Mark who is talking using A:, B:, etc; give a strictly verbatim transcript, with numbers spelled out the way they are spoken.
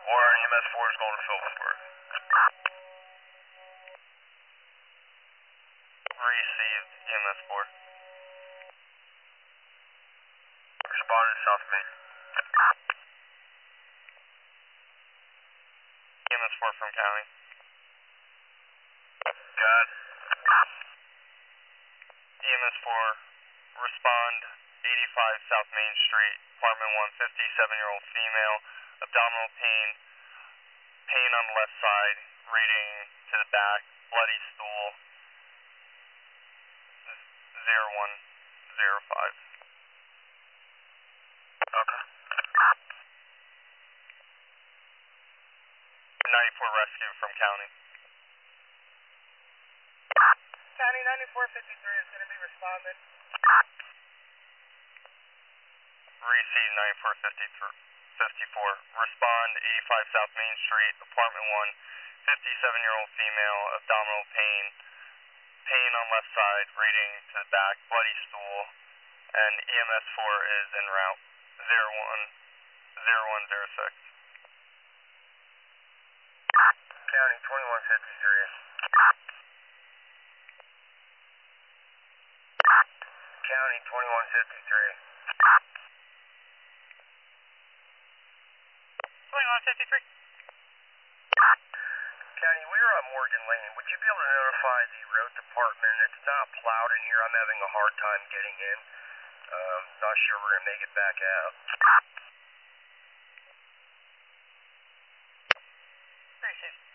A: Or E M S four is going to Phillipsburg. Received, E M S four. Responded South Main. E M S four from County. Got it. E M S four, respond eighty-five South Main Street, apartment one, fifty-seven-year-old female, abdominal pain, pain on the left side, reading to the back, bloody stool, zero one zero five. Okay. ninety-four rescue from County.
B: County ninety-four fifty-three is going to be responded.
A: Receive ninety-four fifty-four. Respond eighty-five South Main Street, apartment one, fifty-seven-year-old female, abdominal pain, pain on left side, reading to the back, bloody stool, and E M S four is en route, zero one zero one zero six.
B: County twenty-one fifty-three. County twenty-one fifty-three.
A: twenty-one fifty-three.
B: County, we're on Morgan Lane. Would you be able to notify the road department? It's not plowed in here. I'm having a hard time getting in. Um, not sure we're going to make it back out.
A: Appreciate it.